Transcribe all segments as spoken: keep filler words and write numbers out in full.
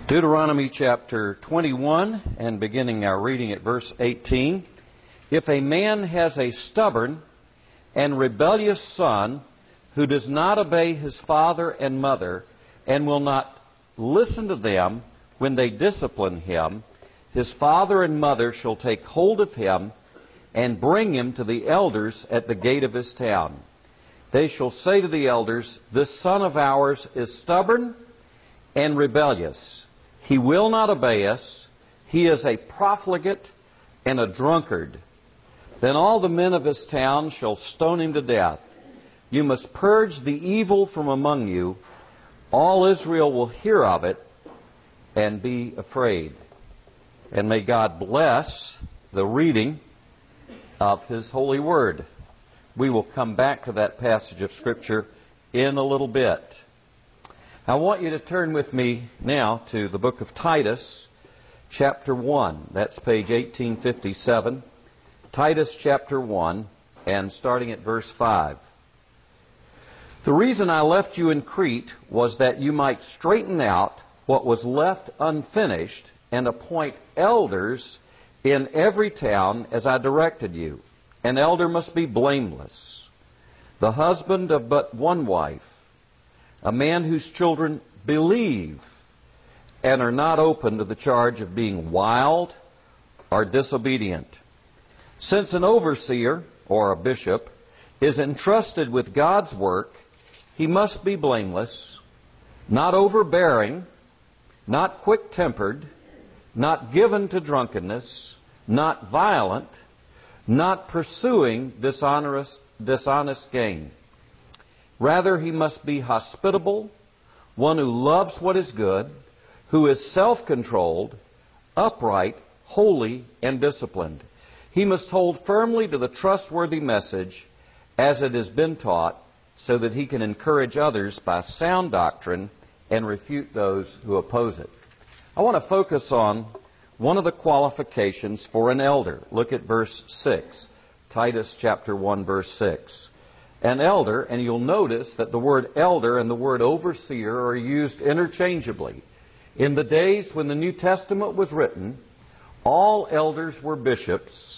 Deuteronomy chapter twenty-one, and beginning our reading at verse eighteen. If a man has a stubborn and rebellious son who does not obey his father and mother and will not listen to them when they discipline him, his father and mother shall take hold of him and bring him to the elders at the gate of his town. They shall say to the elders, "This son of ours is stubborn and rebellious. He will not obey us. He is a profligate and a drunkard." Then all the men of his town shall stone him to death. You must purge the evil from among you. All Israel will hear of it and be afraid. And may God bless the reading of His holy word. We will come back to that passage of Scripture in a little bit. I want you to turn with me now to the book of Titus, chapter one. That's page eighteen fifty-seven. Titus chapter one, and starting at verse five. The reason I left you in Crete was that you might straighten out what was left unfinished and appoint elders in every town as I directed you. An elder must be blameless, the husband of but one wife, a man whose children believe and are not open to the charge of being wild or disobedient. Since an overseer, or a bishop, is entrusted with God's work, he must be blameless, not overbearing, not quick-tempered, not given to drunkenness, not violent, not pursuing dishonest, dishonest gain. Rather, he must be hospitable, one who loves what is good, who is self-controlled, upright, holy, and disciplined. He must hold firmly to the trustworthy message as it has been taught, so that he can encourage others by sound doctrine and refute those who oppose it. I want to focus on one of the qualifications for an elder. Look at verse six, Titus chapter one, verse six. An elder, and you'll notice that the word elder and the word overseer are used interchangeably. In the days when the New Testament was written, all elders were bishops,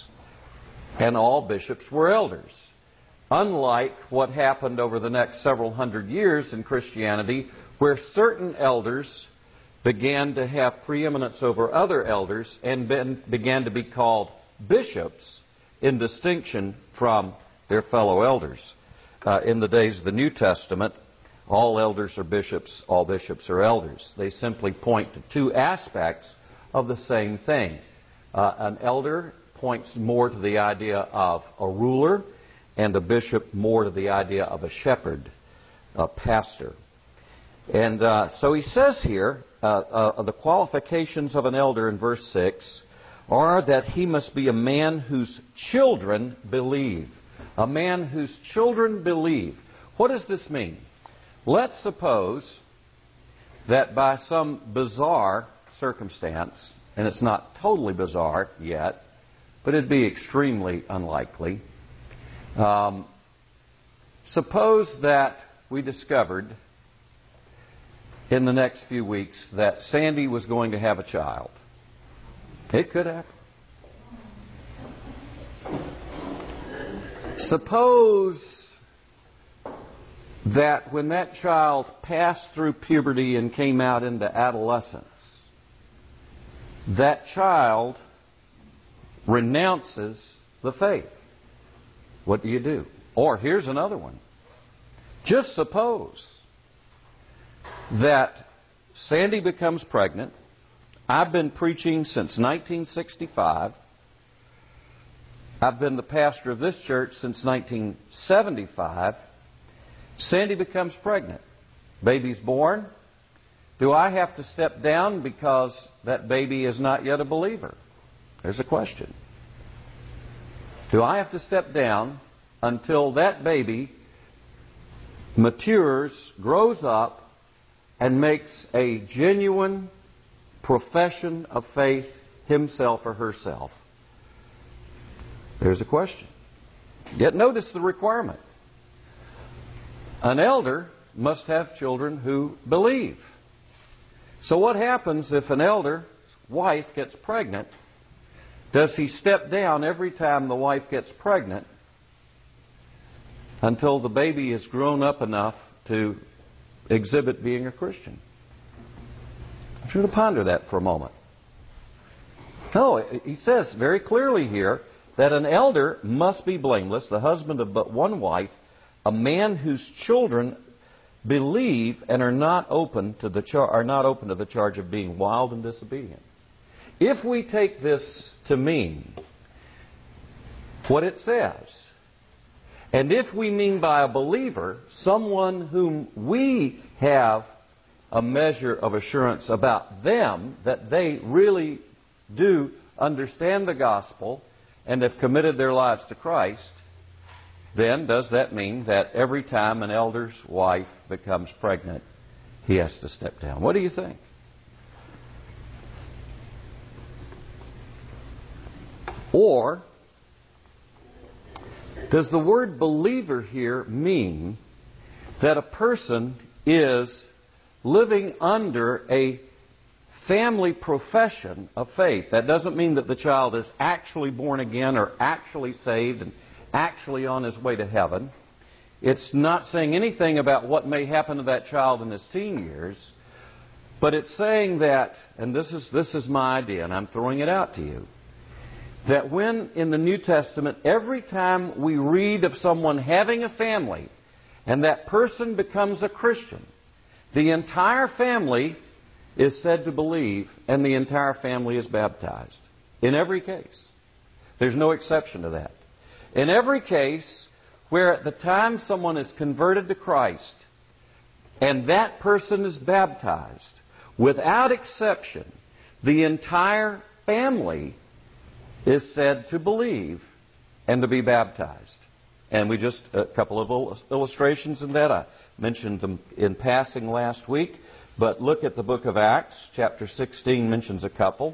and all bishops were elders. Unlike what happened over the next several hundred years in Christianity, where certain elders began to have preeminence over other elders and ben, began to be called bishops in distinction from their fellow elders. Uh, in the days of the New Testament, all elders are bishops, all bishops are elders. They simply point to two aspects of the same thing. Uh, an elder points more to the idea of a ruler, and a bishop more to the idea of a shepherd, a pastor. And uh, so he says here, uh, uh, the qualifications of an elder in verse six are that he must be a man whose children believe. A man whose children believe. What does this mean? Let's suppose that by some bizarre circumstance, and it's not totally bizarre yet, but it'd be extremely unlikely. Um, suppose that we discovered in the next few weeks that Sandy was going to have a child. It could happen. Suppose that when that child passed through puberty and came out into adolescence, that child renounces the faith. What do you do? Or here's another one. Just suppose that Sandy becomes pregnant. I've been preaching since nineteen sixty-five. I've been the pastor of this church since nineteen seventy-five. Sandy becomes pregnant. Baby's born. Do I have to step down because that baby is not yet a believer? There's a question. Do I have to step down until that baby matures, grows up, and makes a genuine profession of faith himself or herself? There's a question. Yet notice the requirement. An elder must have children who believe. So what happens if an elder's wife gets pregnant? Does he step down every time the wife gets pregnant until the baby is grown up enough to exhibit being a Christian? I want you to ponder that for a moment. No, he says very clearly here that an elder must be blameless, the husband of but one wife, a man whose children believe and are not open to the char- are not open to the charge of being wild and disobedient. If we take this to mean what it says, and if we mean by a believer someone whom we have a measure of assurance about them, that they really do understand the gospel and have committed their lives to Christ, then does that mean that every time an elder's wife becomes pregnant, he has to step down? What do you think? Or does the word believer here mean that a person is living under a family profession of faith? That doesn't mean that the child is actually born again or actually saved and actually on his way to heaven. It's not saying anything about what may happen to that child in his teen years, but it's saying that, and this is this is my idea, and I'm throwing it out to you, that when in the New Testament, every time we read of someone having a family and that person becomes a Christian, the entire family is said to believe and the entire family is baptized. In every case. There's no exception to that. In every case where at the time someone is converted to Christ and that person is baptized, without exception, the entire family is said to believe and to be baptized. And we just, a couple of illustrations in that. I mentioned them in passing last week. But look at the book of Acts. Chapter sixteen mentions a couple.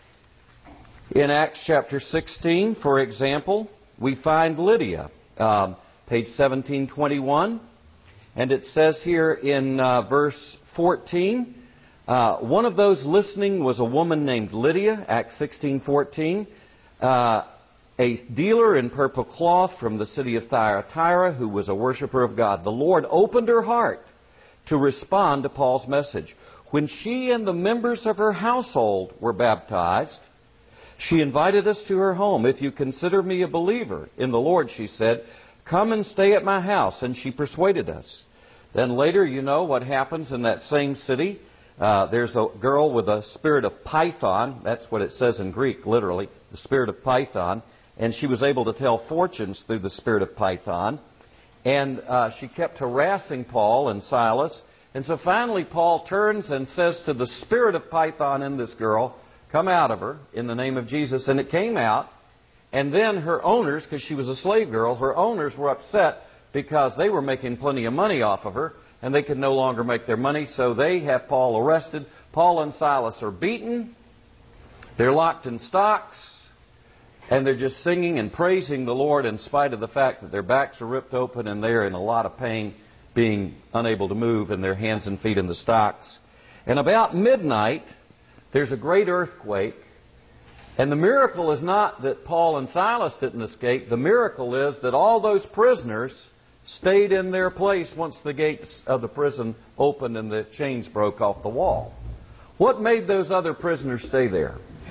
In Acts chapter sixteen, for example, we find Lydia, um, page seventeen twenty-one. And it says here in uh, verse fourteen, uh, one of those listening was a woman named Lydia, Acts sixteen fourteen, uh, a dealer in purple cloth from the city of Thyatira who was a worshiper of God. The Lord opened her heart to respond to Paul's message. When she and the members of her household were baptized, she invited us to her home. If you consider me a believer in the Lord, she said, come and stay at my house. And she persuaded us. Then later, you know what happens in that same city. Uh, there's a girl with a spirit of Python. That's what it says in Greek, literally, the spirit of Python. And she was able to tell fortunes through the spirit of Python. And uh, she kept harassing Paul and Silas. And so finally Paul turns and says to the spirit of Python in this girl, come out of her in the name of Jesus. And it came out. And then her owners, because she was a slave girl, her owners were upset because they were making plenty of money off of her. And they could no longer make their money. So they have Paul arrested. Paul and Silas are beaten. They're locked in stocks. And they're just singing and praising the Lord in spite of the fact that their backs are ripped open and they're in a lot of pain, being unable to move, and their hands and feet in the stocks. And about midnight, there's a great earthquake. And the miracle is not that Paul and Silas didn't escape. The miracle is that all those prisoners stayed in their place once the gates of the prison opened and the chains broke off the wall. What made those other prisoners stay there?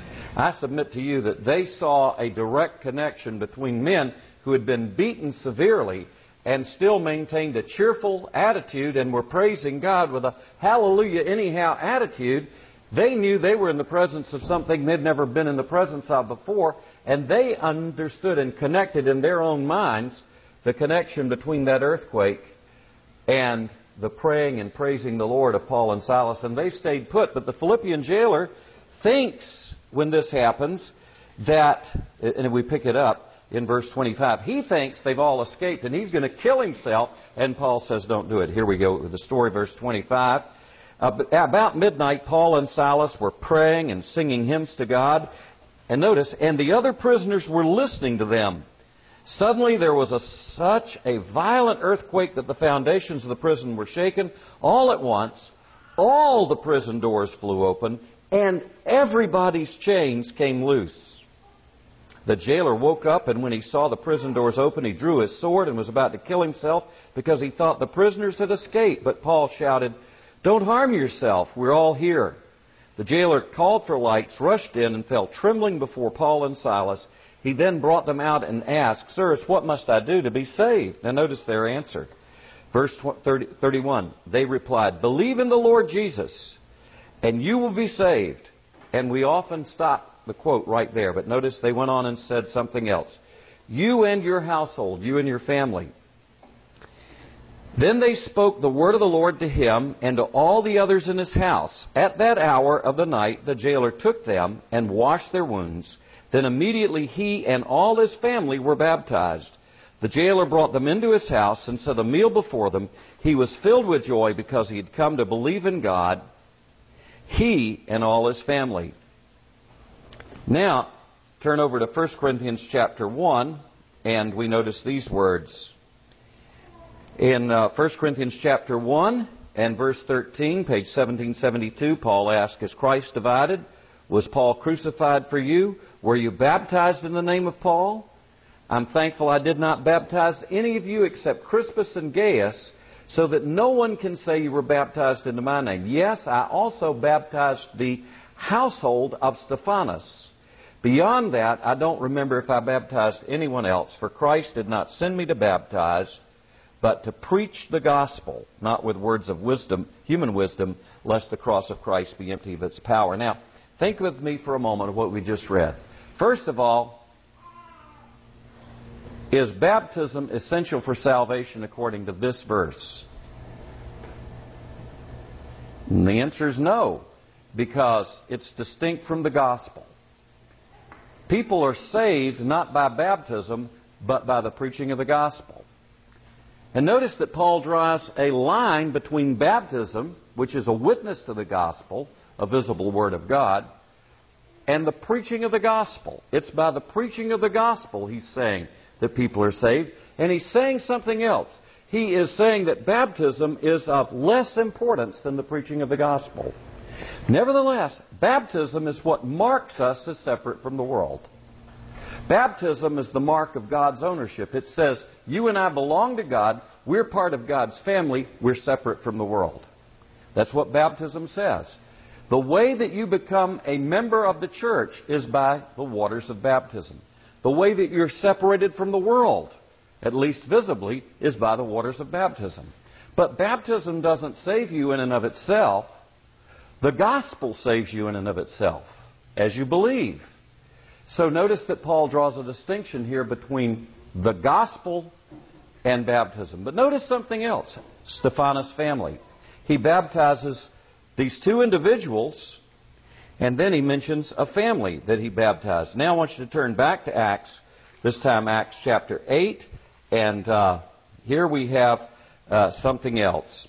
I submit to you that they saw a direct connection between men who had been beaten severely and still maintained a cheerful attitude and were praising God with a hallelujah anyhow attitude. They knew they were in the presence of something they'd never been in the presence of before, and they understood and connected in their own minds the connection between that earthquake and the praying and praising the Lord of Paul and Silas, and they stayed put. But the Philippian jailer thinks, when this happens, that, and we pick it up in verse twenty-five, he thinks they've all escaped and he's going to kill himself, and Paul says, don't do it. Here we go with the story, verse twenty-five. Uh, about midnight, Paul and Silas were praying and singing hymns to God. And notice, and the other prisoners were listening to them. Suddenly there was a, such a violent earthquake that the foundations of the prison were shaken. All at once, all the prison doors flew open, and everybody's chains came loose. The jailer woke up, and when he saw the prison doors open, he drew his sword and was about to kill himself because he thought the prisoners had escaped. But Paul shouted, "Don't harm yourself, we're all here." The jailer called for lights, rushed in, and fell trembling before Paul and Silas. He then brought them out and asked, "Sirs, what must I do to be saved?" Now notice their answer. Verse thirty, thirty-one, they replied, "Believe in the Lord Jesus, and you will be saved." And we often stop the quote right there, but notice they went on and said something else. "You and your household," you and your family. Then they spoke the word of the Lord to him and to all the others in his house. At that hour of the night, the jailer took them and washed their wounds. Then immediately he and all his family were baptized. The jailer brought them into his house and set a meal before them. He was filled with joy because he had come to believe in God, he and all his family. Now, turn over to First Corinthians chapter one, and we notice these words. In uh, First Corinthians chapter one and verse thirteen, page seventeen seventy-two, Paul asks, "Is Christ divided? Was Paul crucified for you? Were you baptized in the name of Paul? I'm thankful I did not baptize any of you except Crispus and Gaius, so that no one can say you were baptized into my name. Yes, I also baptized the household of Stephanas. Beyond that, I don't remember if I baptized anyone else, for Christ did not send me to baptize, but to preach the gospel, not with words of wisdom, human wisdom, lest the cross of Christ be empty of its power." Now, think with me for a moment of what we just read. First of all, is baptism essential for salvation according to this verse? And the answer is no, because it's distinct from the gospel. People are saved not by baptism, but by the preaching of the gospel. And notice that Paul draws a line between baptism, which is a witness to the gospel, a visible word of God, and the preaching of the gospel. It's by the preaching of the gospel, he's saying, that people are saved. And he's saying something else. He is saying that baptism is of less importance than the preaching of the gospel. Nevertheless, baptism is what marks us as separate from the world. Baptism is the mark of God's ownership. It says, you and I belong to God. We're part of God's family. We're separate from the world. That's what baptism says. The way that you become a member of the church is by the waters of baptism. The way that you're separated from the world, at least visibly, is by the waters of baptism. But baptism doesn't save you in and of itself. The gospel saves you in and of itself, as you believe. So notice that Paul draws a distinction here between the gospel and baptism. But notice something else. Stephanas' family. He baptizes these two individuals, and then he mentions a family that he baptized. Now I want you to turn back to Acts, this time Acts chapter eight, and uh, here we have uh, something else.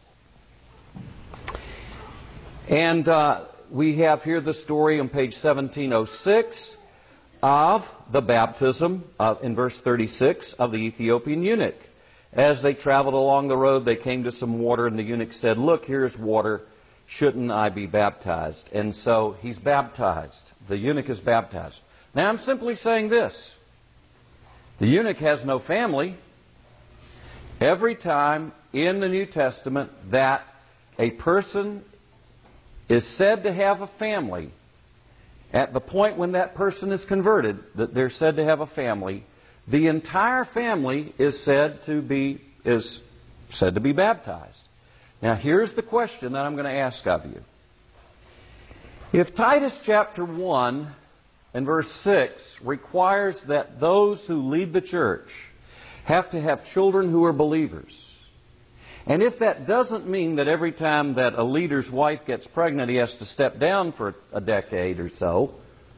And uh, we have here the story on page seventeen oh six of the baptism, uh, in verse thirty-six, of the Ethiopian eunuch. As they traveled along the road, they came to some water, and the eunuch said, "Look, here's water. Shouldn't I be baptized?" And so he's baptized. The eunuch is baptized. Now I'm simply saying this. The eunuch has no family. Every time in the New Testament that a person is said to have a family, at the point when that person is converted, that they're said to have a family, the entire family is said to be is said to be baptized. Now here's the question that I'm going to ask of you. If Titus chapter one and verse six requires that those who lead the church have to have children who are believers, and if that doesn't mean that every time that a leader's wife gets pregnant he has to step down for a decade or so,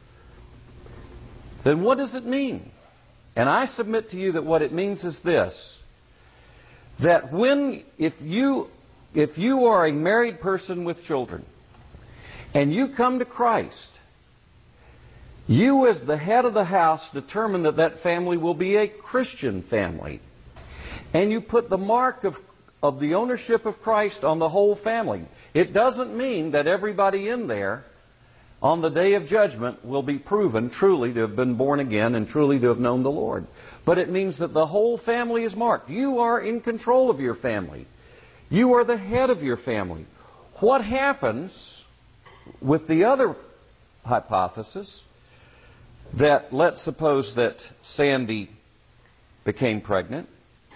then what does it mean? And I submit to you that what it means is this, that when, if you, if you are a married person with children, and you come to Christ, you as the head of the house determine that that family will be a Christian family. And you put the mark of, of the ownership of Christ on the whole family. It doesn't mean that everybody in there on the day of judgment will be proven truly to have been born again and truly to have known the Lord. But it means that the whole family is marked. You are in control of your family. You are the head of your family. What happens with the other hypothesis, that let's suppose that Sandy became pregnant,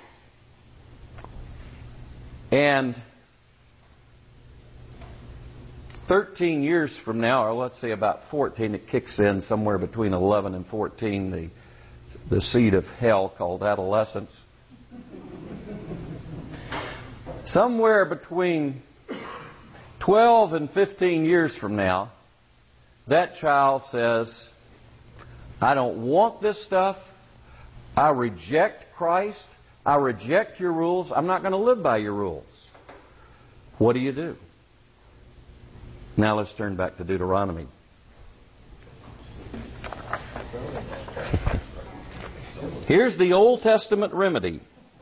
and thirteen years from now, or let's say about fourteen, it kicks in somewhere between eleven and fourteen, the, the seed of hell called adolescence. Somewhere between twelve and fifteen years from now, that child says, I don't want this stuff. I reject Christ. I reject your rules. I'm not going to live by your rules. What do you do? Now let's turn back to Deuteronomy. Here's the Old Testament remedy.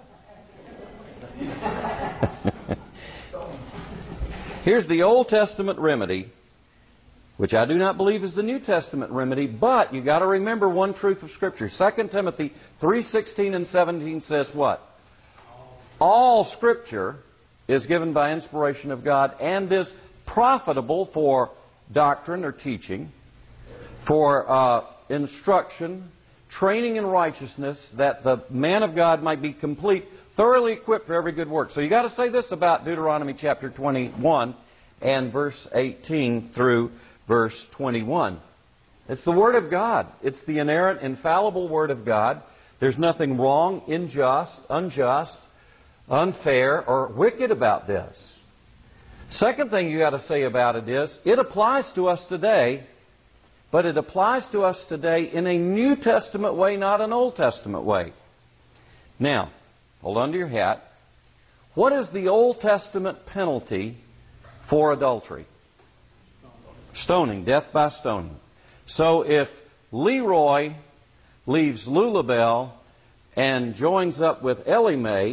Here's the Old Testament remedy, which I do not believe is the New Testament remedy, but you got to remember one truth of Scripture. Second Timothy three sixteen and seventeen says what? All Scripture is given by inspiration of God and is profitable for doctrine or teaching, for uh, instruction, training in righteousness, that the man of God might be complete, thoroughly equipped for every good work. So you got to say this about Deuteronomy chapter twenty-one and verse eighteen through verse twenty-one. It's the Word of God. It's the inerrant, infallible Word of God. There's nothing wrong, unjust, unjust, unfair, or wicked about this. Second thing you got to say about it is, it applies to us today, but it applies to us today in a New Testament way, not an Old Testament way. Now, hold on to your hat. What is the Old Testament penalty for adultery? Stoning, death by stoning. So if Leroy leaves Lulabelle and joins up with Ellie Mae,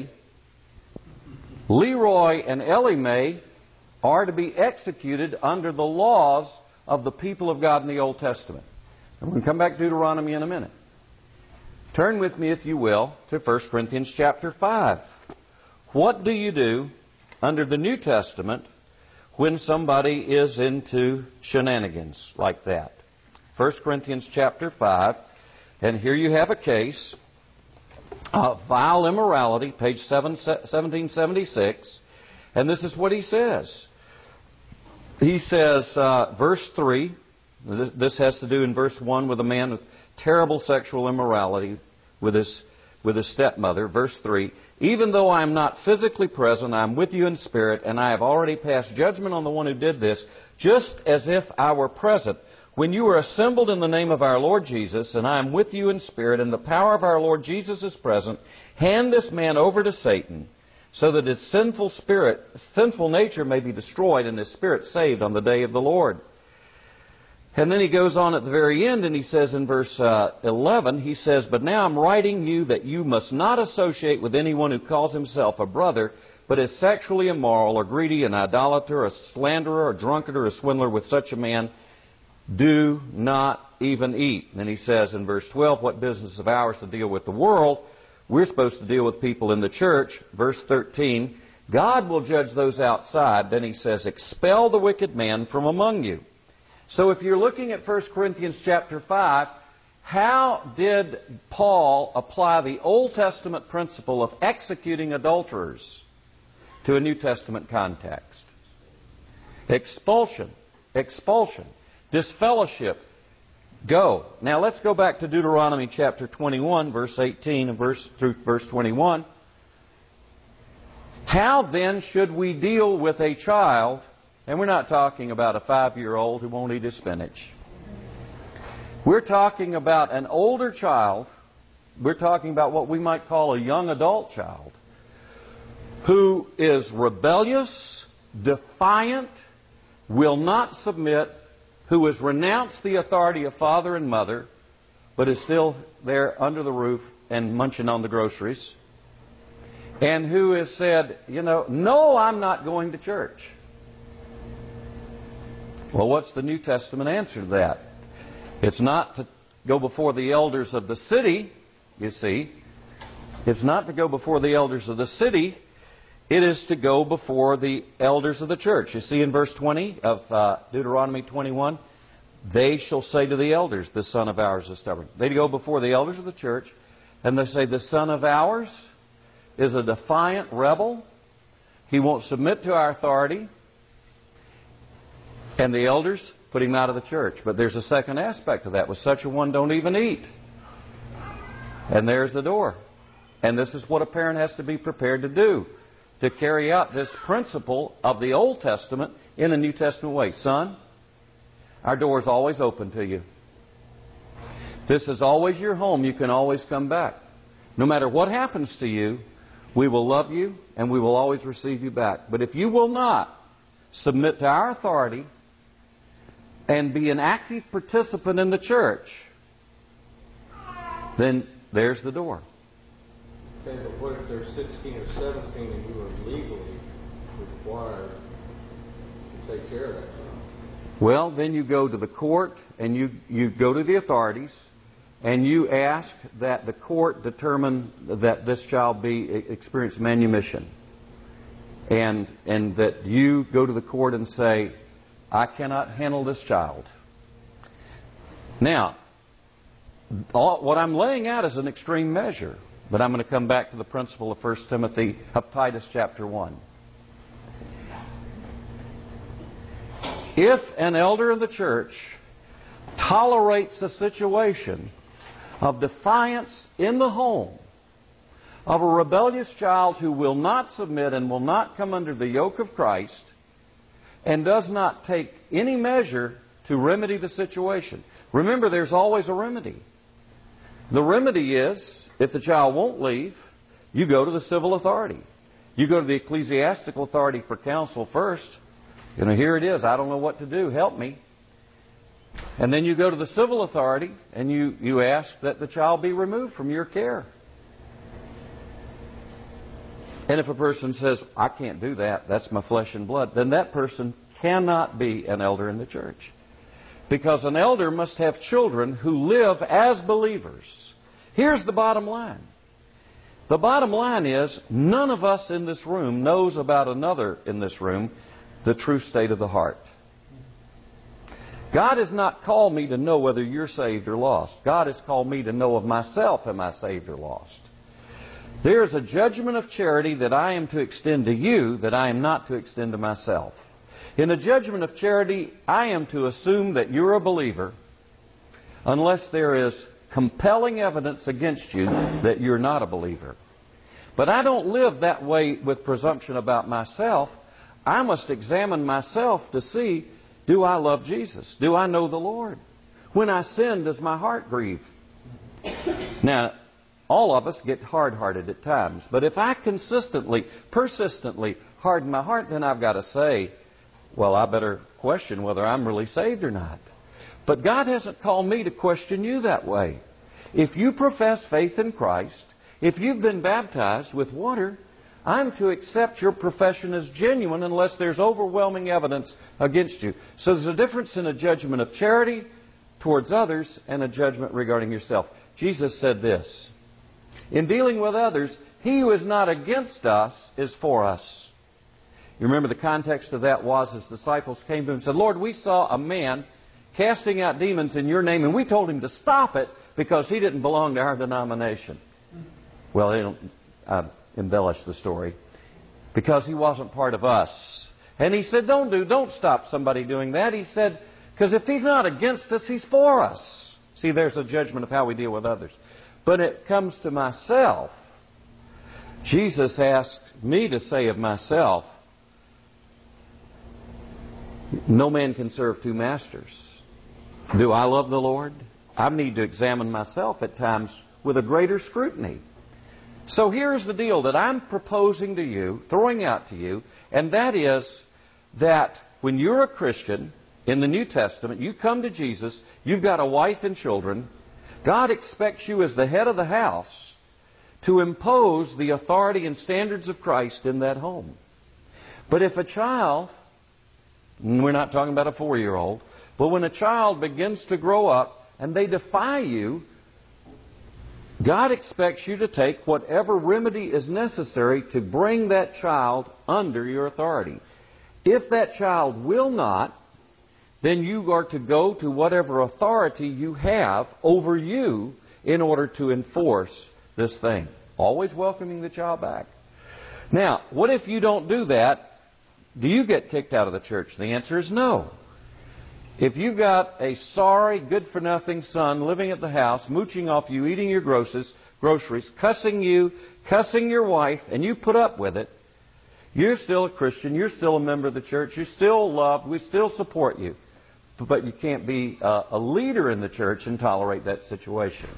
Leroy and Ellie Mae are to be executed under the laws of the people of God in the Old Testament. And we'll come back to Deuteronomy in a minute. Turn with me, if you will, to First Corinthians chapter five. What do you do under the New Testament when somebody is into shenanigans like that? First Corinthians chapter five, and here you have a case of vile immorality, page seventeen seventy-six, and this is what he says. He says, uh, verse three, this has to do in verse one with a man with terrible sexual immorality with his, with his stepmother. Verse three, even though I am not physically present, I am with you in spirit, and I have already passed judgment on the one who did this, just as if I were present. When you were assembled in the name of our Lord Jesus, and I am with you in spirit, and the power of our Lord Jesus is present, hand this man over to Satan, so that his sinful spirit, sinful nature may be destroyed, and his spirit saved on the day of the Lord. And then he goes on at the very end, and he says in verse uh, eleven, he says, but now I'm writing you that you must not associate with anyone who calls himself a brother, but is sexually immoral, or greedy, an idolater, a slanderer, a drunkard, or a swindler. With such a man, do not even eat. And then he says in verse twelve, what business of ours to deal with the world? We're supposed to deal with people in the church. Verse thirteen, God will judge those outside. Then he says, expel the wicked man from among you. So if you're looking at First Corinthians chapter five, how did Paul apply the Old Testament principle of executing adulterers to a New Testament context? Expulsion. Expulsion. Disfellowship. Go. Now let's go back to Deuteronomy chapter twenty-one, verse eighteen and verse through verse twenty-one. How then should we deal with a child? And we're not talking about a five-year-old who won't eat his spinach. We're talking about an older child. We're talking about what we might call a young adult child who is rebellious, defiant, will not submit, who has renounced the authority of father and mother, but is still there under the roof and munching on the groceries. and who has said, you know, no, I'm not going to church. Well, what's the New Testament answer to that? It's not to go before the elders of the city, you see. It's not to go before the elders of the city. It is to go before the elders of the church. You see in verse twenty of uh, Deuteronomy twenty-one, they shall say to the elders, this son of ours is stubborn. They go before the elders of the church, and they say, this son of ours is a defiant rebel. He won't submit to our authority. And the elders put him out of the church. But there's a second aspect of that. With such a one, don't even eat. And there's the door. And this is what a parent has to be prepared to do, to carry out this principle of the Old Testament in a New Testament way. Son, our door is always open to you. This is always your home. You can always come back. No matter what happens to you, we will love you and we will always receive you back. But if you will not submit to our authority and be an active participant in the church, then there's the door. Okay, but what if they're sixteen or seventeen and you are legally required to take care of that child? Well, then you go to the court and you, you go to the authorities and you ask that the court determine that this child be experience manumission. And, and that you go to the court and say, I cannot handle this child. Now, all, what I'm laying out is an extreme measure. But I'm going to come back to the principle of First Timothy, of Titus chapter one. If an elder in the church tolerates a situation of defiance in the home of a rebellious child who will not submit and will not come under the yoke of Christ and does not take any measure to remedy the situation. Remember, there's always a remedy. The remedy is, if the child won't leave, you go to the civil authority. You go to the ecclesiastical authority for counsel first. You know, here it is. I don't know what to do. Help me. And then you go to the civil authority and you, you ask that the child be removed from your care. And if a person says, I can't do that, that's my flesh and blood, then that person cannot be an elder in the church. Because an elder must have children who live as believers. Here's the bottom line. The bottom line is, none of us in this room knows about another in this room the true state of the heart. God has not called me to know whether you're saved or lost. God has called me to know of myself, am I saved or lost? There is a judgment of charity that I am to extend to you that I am not to extend to myself. In a judgment of charity, I am to assume that you're a believer unless there is compelling evidence against you that you're not a believer. But I don't live that way with presumption about myself. I must examine myself to see, do I love Jesus? Do I know the Lord? When I sin, does my heart grieve? Now, all of us get hard-hearted at times. But if I consistently, persistently harden my heart, then I've got to say, well, I better question whether I'm really saved or not. But God hasn't called me to question you that way. If you profess faith in Christ, if you've been baptized with water, I'm to accept your profession as genuine unless there's overwhelming evidence against you. So there's a difference in a judgment of charity towards others and a judgment regarding yourself. Jesus said this, in dealing with others, he who is not against us is for us. You remember the context of that was his disciples came to him and said, Lord, we saw a man casting out demons in your name, and we told him to stop it because he didn't belong to our denomination. Well, they don't uh, embellish the story. Because he wasn't part of us. And he said, don't do, don't stop somebody doing that. He said, because if he's not against us, he's for us. See, there's a judgment of how we deal with others. But it comes to myself. Jesus asked me to say of myself, no man can serve two masters. Do I love the Lord? I need to examine myself at times with a greater scrutiny. So here's the deal that I'm proposing to you, throwing out to you, and that is that when you're a Christian in the New Testament, you come to Jesus, you've got a wife and children, God expects you as the head of the house to impose the authority and standards of Christ in that home. But if a child, and we're not talking about a four-year-old, but when a child begins to grow up and they defy you, God expects you to take whatever remedy is necessary to bring that child under your authority. If that child will not, then you are to go to whatever authority you have over you in order to enforce this thing. Always welcoming the child back. Now, what if you don't do that? Do you get kicked out of the church? The answer is no. If you've got a sorry, good-for-nothing son living at the house, mooching off you, eating your groceries, groceries, cussing you, cussing your wife, and you put up with it, you're still a Christian, you're still a member of the church, you're still loved, we still support you. But you can't be a, a leader in the church and tolerate that situation.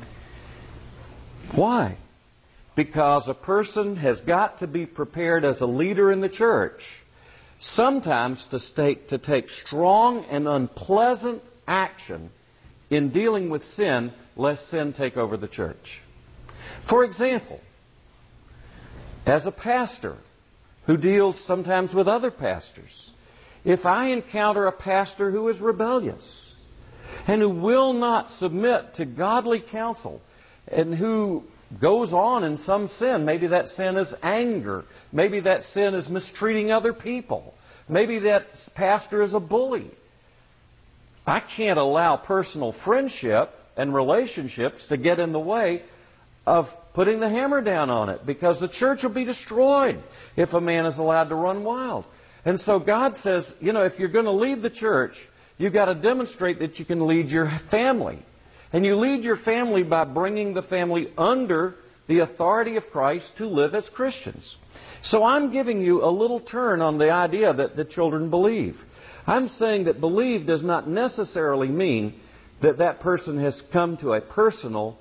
Why? Because a person has got to be prepared as a leader in the church, sometimes to take, to take strong and unpleasant action in dealing with sin, lest sin take over the church. For example, as a pastor who deals sometimes with other pastors, if I encounter a pastor who is rebellious and who will not submit to godly counsel and who goes on in some sin, maybe that sin is anger, maybe that sin is mistreating other people, maybe that pastor is a bully, I can't allow personal friendship and relationships to get in the way of putting the hammer down on it, because the church will be destroyed if a man is allowed to run wild. And so God says, you know, if you're going to lead the church, you've got to demonstrate that you can lead your family. And you lead your family by bringing the family under the authority of Christ to live as Christians. So I'm giving you a little turn on the idea that the children believe. I'm saying that believe does not necessarily mean that that person has come to a personal,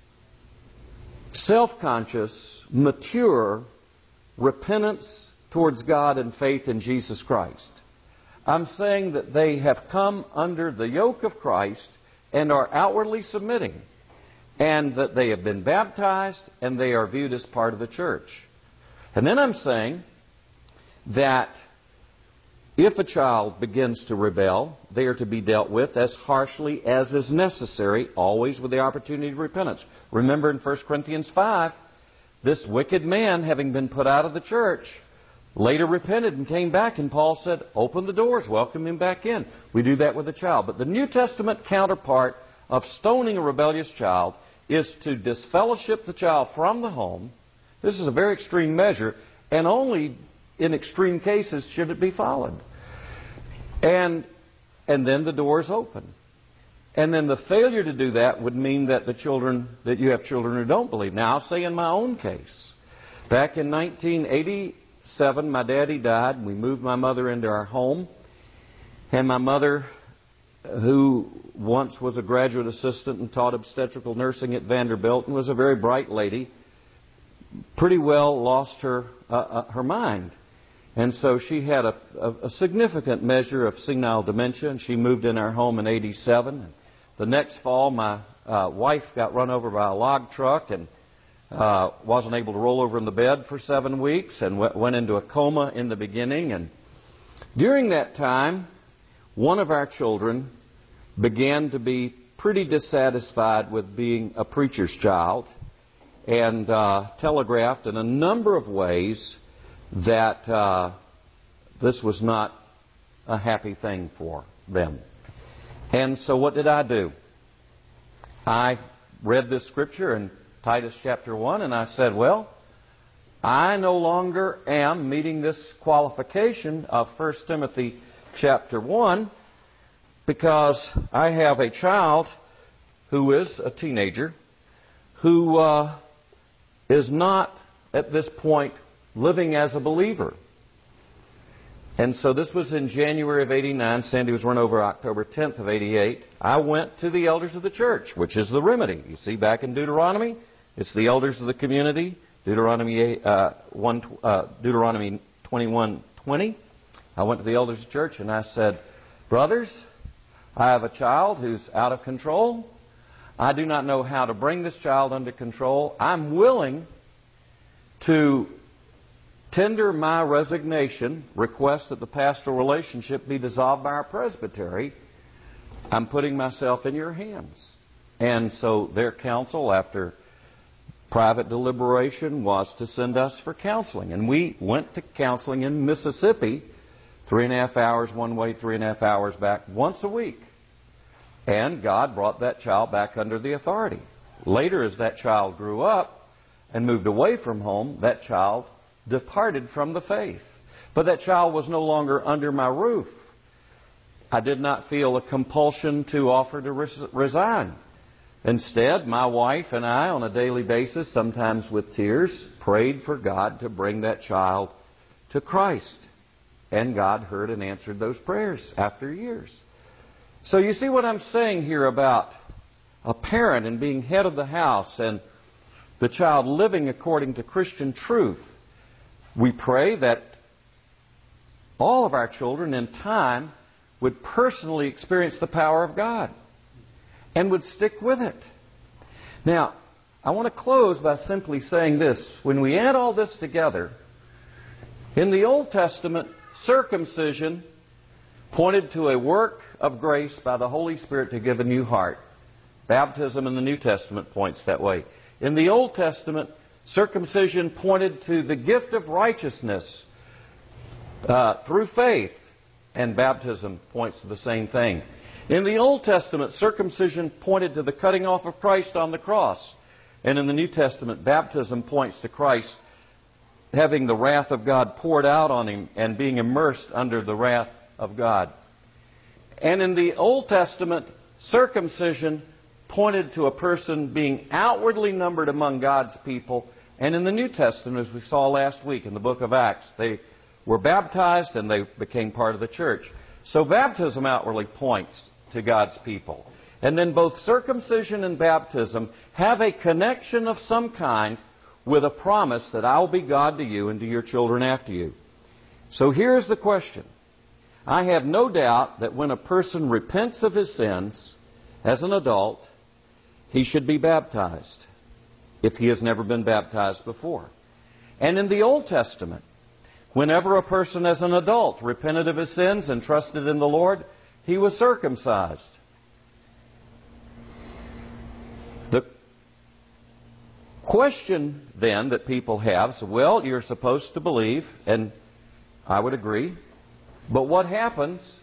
self-conscious, mature repentance towards God and faith in Jesus Christ. I'm saying that they have come under the yoke of Christ and are outwardly submitting, and that they have been baptized and they are viewed as part of the church. And then I'm saying that if a child begins to rebel, they are to be dealt with as harshly as is necessary, always with the opportunity of repentance. Remember in First Corinthians five, this wicked man, having been put out of the church, later repented and came back, and Paul said, open the doors, welcome him back in. We do that with a child. But the New Testament counterpart of stoning a rebellious child is to disfellowship the child from the home. This is a very extreme measure, and only in extreme cases should it be followed. And, and then the doors open. And then the failure to do that would mean that the children, that you have children who don't believe. Now, I'll say in my own case, back in nineteen eighty-seven, my daddy died. We moved my mother into our home. And my mother, who once was a graduate assistant and taught obstetrical nursing at Vanderbilt and was a very bright lady, pretty well lost her uh, uh, her mind. And so she had a, a, a significant measure of senile dementia, and she moved in our home in eighty-seven. The next fall, my uh, wife got run over by a log truck and uh, wasn't able to roll over in the bed for seven weeks and w- went into a coma in the beginning. And during that time, one of our children began to be pretty dissatisfied with being a preacher's child, and uh, telegraphed in a number of ways that uh, this was not a happy thing for them. And so what did I do? I read this scripture in Titus chapter one, and I said, well, I no longer am meeting this qualification of First Timothy chapter one, because I have a child who is a teenager who uh, is not at this point living as a believer. And so this was in January of eighty-nine. Sandy was run over October tenth of eighty-eight. I went to the elders of the church, which is the remedy. You see, back in Deuteronomy, it's the elders of the community. Deuteronomy uh, one, uh, Deuteronomy twenty-one twenty. I went to the elders of the church and I said, brothers, I have a child who's out of control. I do not know how to bring this child under control. I'm willing to tender my resignation, request that the pastoral relationship be dissolved by our presbytery. I'm putting myself in your hands. And so their counsel, after private deliberation, was to send us for counseling. And we went to counseling in Mississippi, three and a half hours one way, three and a half hours back, once a week. And God brought that child back under the authority. Later, as that child grew up and moved away from home, that child departed from the faith. But that child was no longer under my roof. I did not feel a compulsion to offer to res- resign. Instead, my wife and I, on a daily basis, sometimes with tears, prayed for God to bring that child to Christ. And God heard and answered those prayers after years. So you see what I'm saying here about a parent and being head of the house and the child living according to Christian truth. We pray that all of our children in time would personally experience the power of God and would stick with it. Now, I want to close by simply saying this. When we add all this together, in the Old Testament, circumcision pointed to a work of grace by the Holy Spirit to give a new heart. Baptism in the New Testament points that way. In the Old Testament, circumcision pointed to the gift of righteousness uh, through faith, and baptism points to the same thing. In the Old Testament, circumcision pointed to the cutting off of Christ on the cross. And in the New Testament, baptism points to Christ having the wrath of God poured out on Him and being immersed under the wrath of God. And in the Old Testament, circumcision pointed to a person being outwardly numbered among God's people. And in the New Testament, as we saw last week in the book of Acts, they were baptized and they became part of the church. So baptism outwardly points to God's people. And then both circumcision and baptism have a connection of some kind with a promise that I will be God to you and to your children after you. So here's the question. I have no doubt that when a person repents of his sins as an adult, he should be baptized if he has never been baptized before. And in the Old Testament, whenever a person as an adult repented of his sins and trusted in the Lord, he was circumcised. The question then that people have is, well, you're supposed to believe, and I would agree, but what happens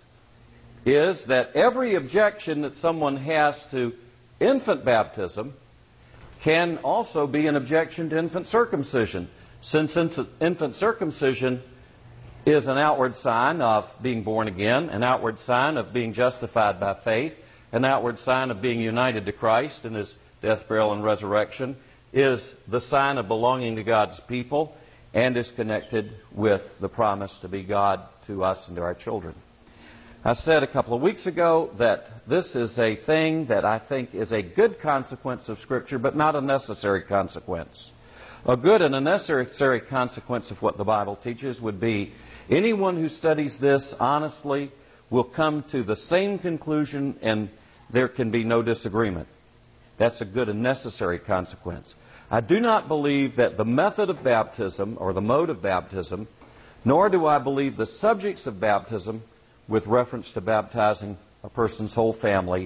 is that every objection that someone has to infant baptism can also be an objection to infant circumcision. Since infant circumcision is an outward sign of being born again, an outward sign of being justified by faith, an outward sign of being united to Christ in His death, burial, and resurrection, is the sign of belonging to God's people and is connected with the promise to be God to us and to our children. I said a couple of weeks ago that this is a thing that I think is a good consequence of Scripture, but not a necessary consequence. A good and a necessary consequence of what the Bible teaches would be anyone who studies this honestly will come to the same conclusion and there can be no disagreement. That's a good and necessary consequence. I do not believe that the method of baptism or the mode of baptism, nor do I believe the subjects of baptism with reference to baptizing a person's whole family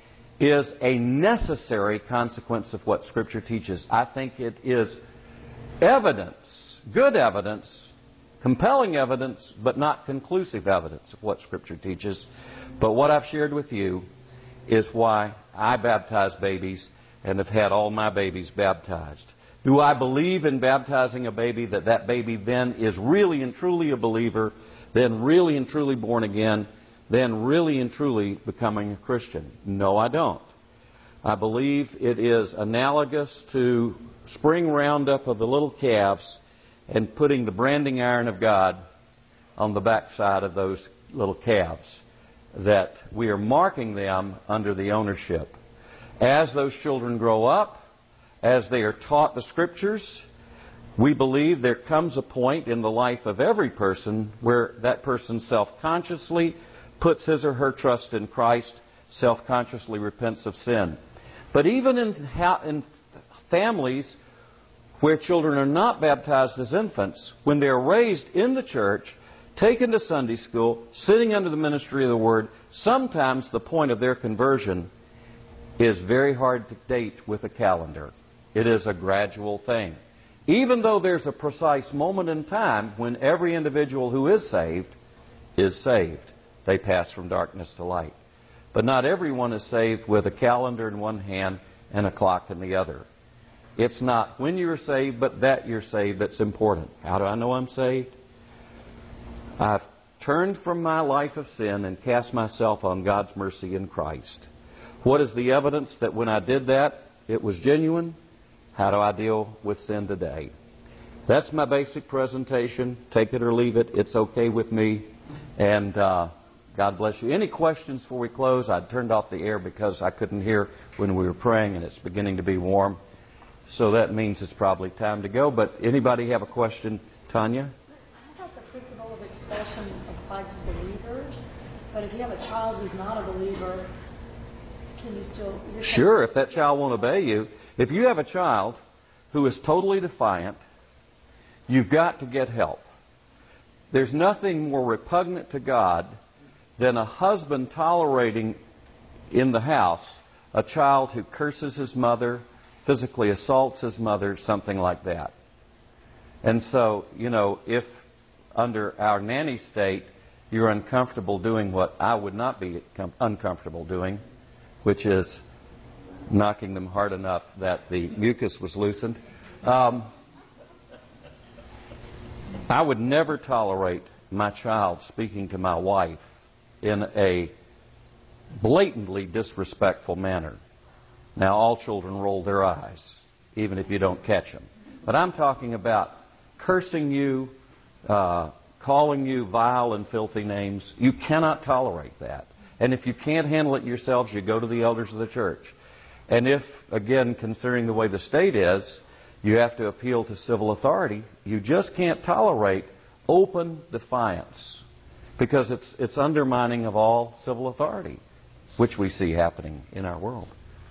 is a necessary consequence of what Scripture teaches. I think it is evidence, good evidence, compelling evidence, but not conclusive evidence of what Scripture teaches. But what I've shared with you is why I baptize babies and have had all my babies baptized. Do I believe in baptizing a baby, that that baby then is really and truly a believer, then really and truly born again, then really and truly becoming a Christian? No, I don't. I believe it is analogous to spring roundup of the little calves and putting the branding iron of God on the backside of those little calves, that we are marking them under the ownership. As those children grow up, as they are taught the Scriptures, we believe there comes a point in the life of every person where that person self-consciously puts his or her trust in Christ, self-consciously repents of sin. But even in, ha- in families where children are not baptized as infants, when they're raised in the church, taken to Sunday school, sitting under the ministry of the Word, sometimes the point of their conversion is very hard to date with a calendar. It is a gradual thing. Even though there's a precise moment in time when every individual who is saved is saved. They pass from darkness to light. But not everyone is saved with a calendar in one hand and a clock in the other. It's not when you're saved, but that you're saved that's important. How do I know I'm saved? I've turned from my life of sin and cast myself on God's mercy in Christ. What is the evidence that when I did that, it was genuine? How do I deal with sin today? That's my basic presentation. Take it or leave it. It's okay with me. And uh, God bless you. Any questions before we close? I turned off the air because I couldn't hear when we were praying, and it's beginning to be warm. So that means it's probably time to go. But anybody have a question? Tanya? I thought the principle of expulsion applied to believers, but if you have a child who's not a believer, can you still... Sure, if that child won't obey you. If you have a child who is totally defiant, you've got to get help. There's nothing more repugnant to God than a husband tolerating in the house a child who curses his mother, physically assaults his mother, something like that. And so, you know, if under our nanny state you're uncomfortable doing what I would not be com- uncomfortable doing, which is knocking them hard enough that the mucus was loosened, um, I would never tolerate my child speaking to my wife in a blatantly disrespectful manner. Now, all children roll their eyes, even if you don't catch them. But I'm talking about cursing you, uh, calling you vile and filthy names. You cannot tolerate that. And if you can't handle it yourselves, you go to the elders of the church. And if, again, considering the way the state is, you have to appeal to civil authority, you just can't tolerate open defiance, because it's it's undermining of all civil authority, which we see happening in our world.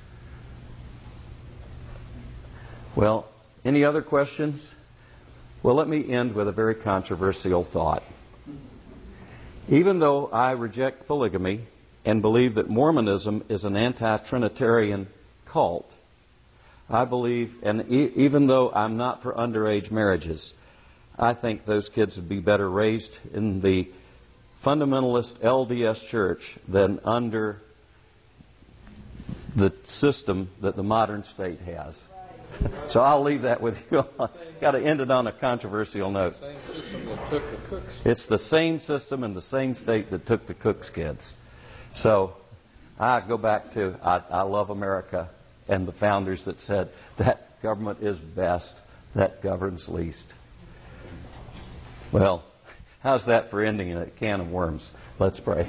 Well, any other questions? Well, let me end with a very controversial thought. Even though I reject polygamy and believe that Mormonism is an anti-Trinitarian cult, I believe, and e- even though I'm not for underage marriages, I think those kids would be better raised in the fundamentalist L D S church than under the system that the modern state has. So I'll leave that with you. Got to end it on a controversial note. It's the same system in the same state that took the Cook's kids. So I go back to, I, I love America and the founders that said that government is best, that governs least. Well, how's that for ending in a can of worms? Let's pray.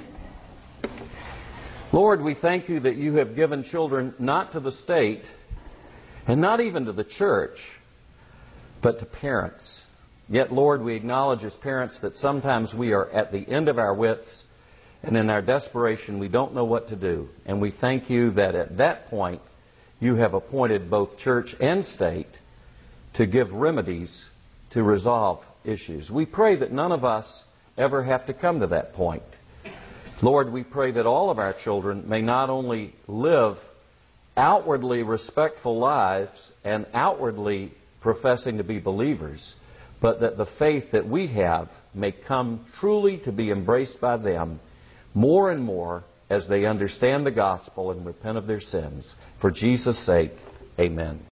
Lord, we thank you that you have given children not to the state and not even to the church, but to parents. Yet, Lord, we acknowledge as parents that sometimes we are at the end of our wits, and in our desperation we don't know what to do. And we thank you that at that point you have appointed both church and state to give remedies to resolve issues. We pray that none of us ever have to come to that point. Lord, we pray that all of our children may not only live outwardly respectful lives and outwardly professing to be believers, but that the faith that we have may come truly to be embraced by them more and more as they understand the gospel and repent of their sins. For Jesus' sake, amen.